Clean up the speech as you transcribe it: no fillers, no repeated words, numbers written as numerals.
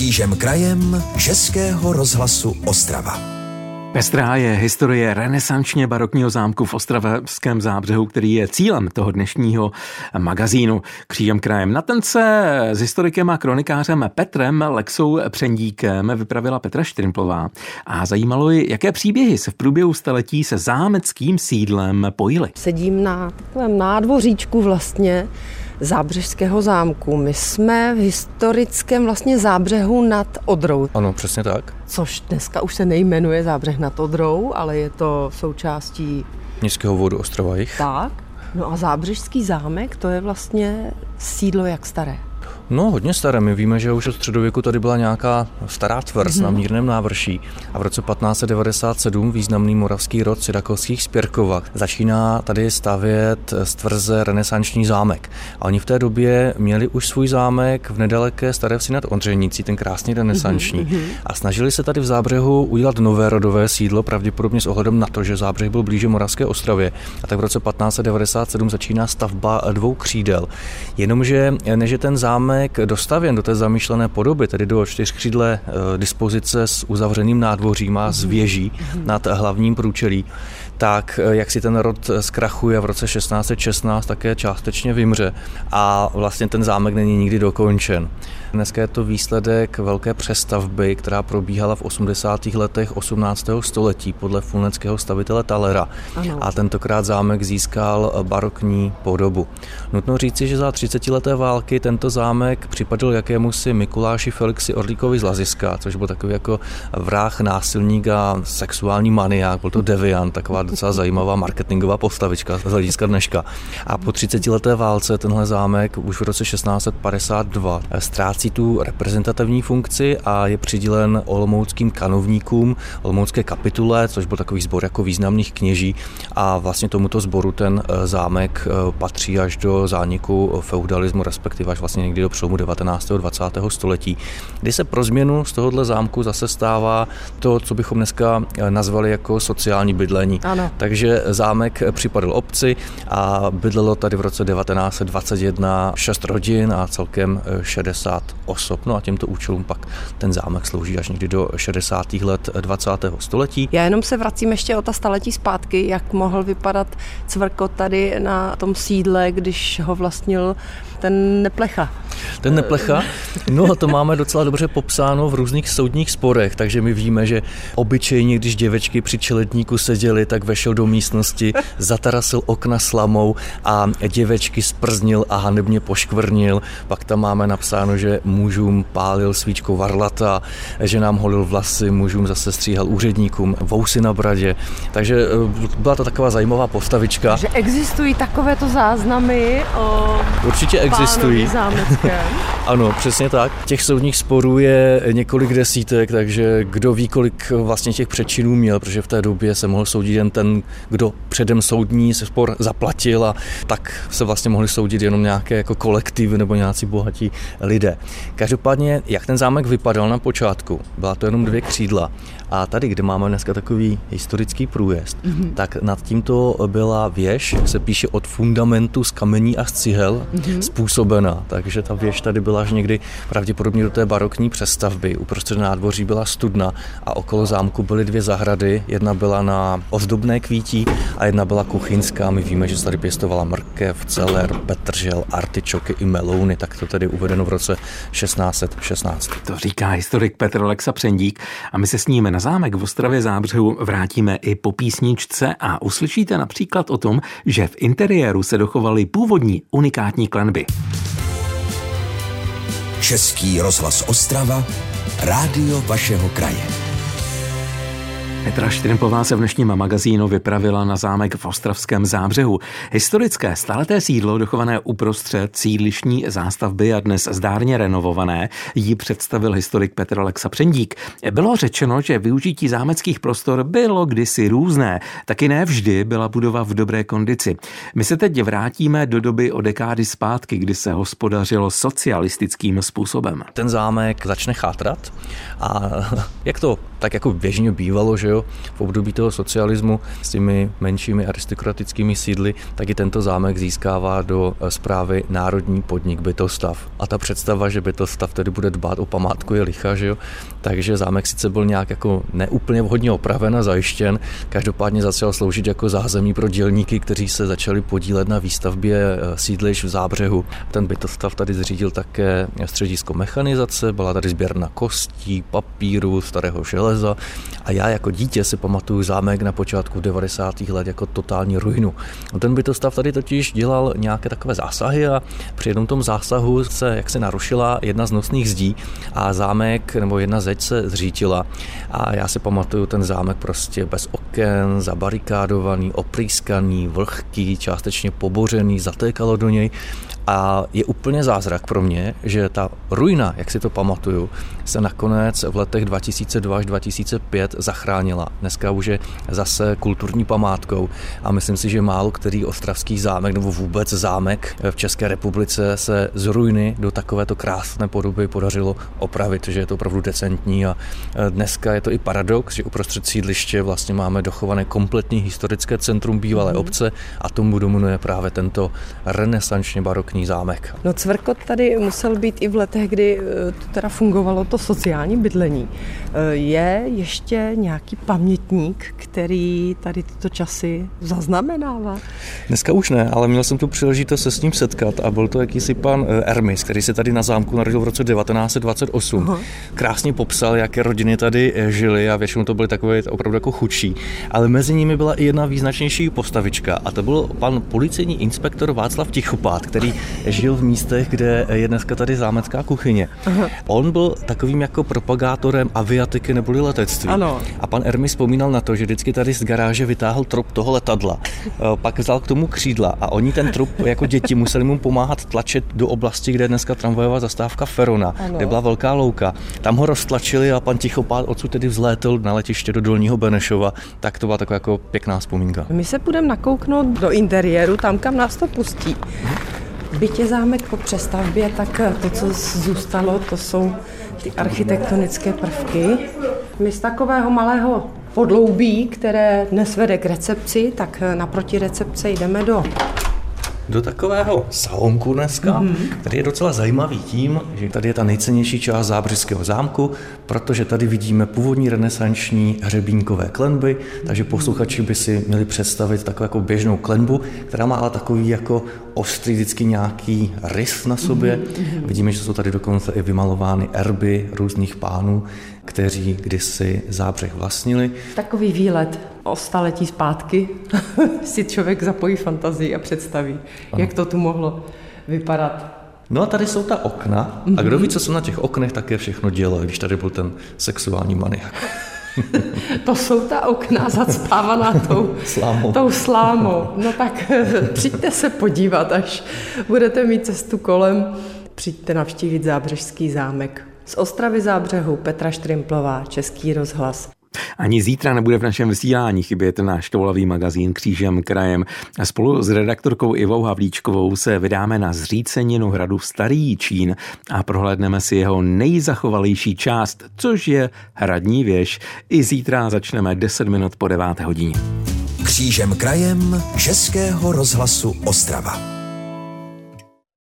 Křížem krajem Českého rozhlasu Ostrava. Pestrá je historie renesančně barokního zámku v ostravském Zábřehu, který je cílem toho dnešního magazínu Křížem krajem. Na ten se s historikem a kronikářem Petrem Lexou Přendíkem vypravila Petra Štrimplová a zajímalo ji, jaké příběhy se v průběhu staletí se zámeckým sídlem pojily. Sedím na takovém nádvoříčku vlastně Zábřežského zámku. My jsme v historickém vlastně Zábřehu nad Odrou. Ano, přesně tak. Což dneska už se nejmenuje Zábřeh nad Odrou, ale je to součástí Městského obvodu Ostrava-Jih. Tak. No a Zábřežský zámek, to je vlastně sídlo jak staré? No, hodně staré. My víme, že už od středověku tady byla nějaká stará tvrz na mírném návrší a v roce 1597 významný moravský rod Sidakovských z Pěrkova začíná tady stavět z tvrze renesanční zámek. A oni v té době měli už svůj zámek v nedaleké Staré Vsi nad Ondřejnicí, ten krásný renesanční. A snažili se tady v Zábřehu udělat nové rodové sídlo, pravděpodobně s ohledem na to, že Zábřeh byl blíže Moravské Ostravě. A tak v roce 1597 začíná stavba 2 křídel. Jenomže než je ten zámek dostavěn do té zamýšlené podoby, tedy do 4křídlé dispozice s uzavřeným nádvořím a s věží nad hlavním průčelí, tak jak si ten rod zkrachuje v roce 1616 také částečně vymře a vlastně ten zámek není nikdy dokončen. Dneska je to výsledek velké přestavby, která probíhala v 80. letech 18. století podle fulneckého stavitele Thalera. A tentokrát zámek získal barokní podobu. Nutno říci, že za 30leté války tento zámek připadl jakémusi Mikuláši Felixi Orlíkovi z Laziska, což byl takový jako vrah, násilník a sexuální maniák, byl to deviant, taková docela zajímavá marketingová postavička z hlediska dneška. A po 30leté válce tenhle zámek už v roce 1652 ztrácí tu reprezentativní funkci a je přidělen olomouckým kanovníkům, olomoucké kapitule, což byl takový sbor jako významných kněží a vlastně tomuto sboru ten zámek patří až do zániku feudalismu, respektive až vlastně někdy do přelomu 19. a 20. století, kdy se pro změnu z tohohle zámku zase stává to, co bychom dneska nazvali jako sociální bydlení. Ano. Takže zámek připadl obci a bydlelo tady v roce 1921 6 rodin a celkem 60 osob. No a těmto účelům pak ten zámek slouží až někdy do 60. let 20. století. Já jenom se vracím ještě o ta staletí zpátky, jak mohl vypadat Cvrkot tady na tom sídle, když ho vlastnil ten Neplecha. Ten Neplecha? No to máme docela dobře popsáno v různých soudních sporech, takže my víme, že obyčejně, když děvečky při čeledníku seděly, tak vešel do místnosti, zatarasil okna slamou a děvečky sprznil a hanebně poškvrnil. Pak tam máme napsáno, že mužům pálil svíčkou varlata, že nám holil vlasy, mužům zase stříhal úředníkům vousy na bradě. Takže byla to taková zajímavá postavička. Že existují takovéto záznamy o určitě existují. Ano, přesně tak. Těch soudních sporů je několik desítek, takže kdo ví, kolik vlastně těch přečinů měl, protože v té době se mohl soudit jen ten, kdo předem soudní spor zaplatil a tak se vlastně mohli soudit jenom nějaké jako kolektivy nebo nějací bohatí lidé. Každopádně, jak ten zámek vypadal na počátku, byla to jenom 2 křídla a tady, kde máme dneska takový historický průjezd, tak nad tímto byla věž, jak se píše, od fundamentu z kamení a z cihel způsobena, takže ta věž tady byla až někdy pravděpodobně do té barokní přestavby. Uprostřed nádvoří byla studna a okolo zámku byly 2 zahrady. Jedna byla na ozdobné kvítí a jedna byla kuchyňská. My víme, že se tady pěstovala mrkev, celer, petržel, artičoky i melouny, tak to tedy uvedeno v roce 1616. To říká historik Petr Lexa Přendík a my se s ním na zámek v Ostravě Zábřehu vrátíme i po písničce a uslyšíte například o tom, že v interiéru se dochovaly původní unikátní klenby. Český rozhlas Ostrava, rádio vašeho kraje. Petra Štrimplová se v dnešním magazínu vypravila na zámek v ostravském Zábřehu. Historické staleté sídlo, dochované uprostřed sídlištní zástavby a dnes zdárně renovované, jí představil historik Petr Lexa Přendík. Bylo řečeno, že využití zámeckých prostor bylo kdysi různé, taky ne vždy byla budova v dobré kondici. My se teď vrátíme do doby o dekády zpátky, kdy se hospodařilo socialistickým způsobem. Ten zámek začne chátrat a jak to tak jako běžně bývalo, že jo, v období toho socialismu s těmi menšími aristokratickými sídly, tak i tento zámek získává do správy národní podnik Bytostav. A ta představa, že Bytostav tedy bude dbát o památku, je lichá, že jo. Takže zámek sice byl nějak jako neúplně vhodně opraven a zajištěn, každopádně začal sloužit jako zázemí pro dělníky, kteří se začali podílet na výstavbě sídlišť v Zábřehu. Ten Bytostav tady zřídil také středisko mechanizace, byla tady sběrna kostí, papíru, starého železa a já jako dítě si pamatuju zámek na počátku 90. let jako totální ruinu. Ten Bytostav tady totiž dělal nějaké takové zásahy a při jednom tom zásahu se jaksi narušila jedna z nosných zdí a zámek nebo jedna zeď se zřítila a já si pamatuju ten zámek prostě bez oken, zabarikádovaný, oprýskaný, vlhký, částečně pobořený, zatékalo do něj a je úplně zázrak pro mě, že ta ruina, jak si to pamatuju, se nakonec v letech 2002 až 2005 zachránila. Dneska už je zase kulturní památkou a myslím si, že málo který ostravský zámek nebo vůbec zámek v České republice se z ruiny do takovéto krásné podoby podařilo opravit, že je to opravdu decentní a dneska je to i paradox, že uprostřed sídliště vlastně máme dochované kompletní historické centrum bývalé obce a tomu dominuje právě tento renesančně barokní zámek. No Cvrkot tady musel být i v letech, kdy teda fungovalo to sociální bydlení. Je ještě nějaký pamětník, který tady tyto časy zaznamenává? Dneska už ne, ale měl jsem tu příležitost se s ním setkat a byl to jakýsi pan Ermis, který se tady na zámku narodil v roce 1928. Aha. Krásně popsal, jaké rodiny tady žily a většinou to byly takové opravdu jako chudší. Ale mezi nimi byla i jedna význačnější postavička a to byl pan policejní inspektor Václav Tichopát, který žil v místech, kde je dneska tady zámecká kuchyně. Aha. On byl takovým jako propagátorem aviatiky neboli letectví. Ano. A pan Ermis vzpomínal na to, že vždycky tady z garáže vytáhl trup toho letadla. Pak vzal k tomu křídla a oni ten trup jako děti museli mu pomáhat tlačit do oblasti, kde je dneska tramvajová zastávka Ferona, ano, kde byla velká louka. Tam ho roztlačili a pan Tichopát odsud tedy vzlétl na letiště do Dolního Benešova. Tak to byla taková jako pěkná vzpomínka. My se půjdeme nakouknout do interiéru, tam kam nás to pustí. Byť je zámek po přestavbě, tak to, co zůstalo, to jsou ty architektonické prvky. My z takového malého podloubí, které dnes vede k recepci, tak naproti recepce jdeme do takového salonku dneska, který je docela zajímavý tím, že tady je ta nejcennější část Zábřeského zámku, protože tady vidíme původní renesanční hřebínkové klenby, takže posluchači by si měli představit takovou jako běžnou klenbu, která má ale takový jako ostrý vždycky nějaký rys na sobě. Vidíme, že jsou tady dokonce i vymalovány erby různých pánů, kteří kdysi Zábřeh vlastnili. Takový výlet o staletí zpátky si člověk zapojí fantazii a představí, jak to tu mohlo vypadat. No a tady jsou ta okna a kdo ví, co se na těch oknech také všechno dělo, když tady byl ten sexuální maniak. To jsou ta okna zacpávaná tou slámou. No tak přijďte se podívat, až budete mít cestu kolem. Přijďte navštívit Zábřežský zámek. Z Ostravy Zábřehu Petra Štrimplová, Český rozhlas. Ani zítra nebude v našem vysílání chybět náš toulavý magazín Křížem krajem. Spolu s redaktorkou Ivou Havlíčkovou se vydáme na zříceninu hradu Starý Jičín a prohlédneme si jeho nejzachovalejší část, což je hradní věž. I zítra začneme 10 minut po 9 hodině. Křížem krajem Českého rozhlasu Ostrava.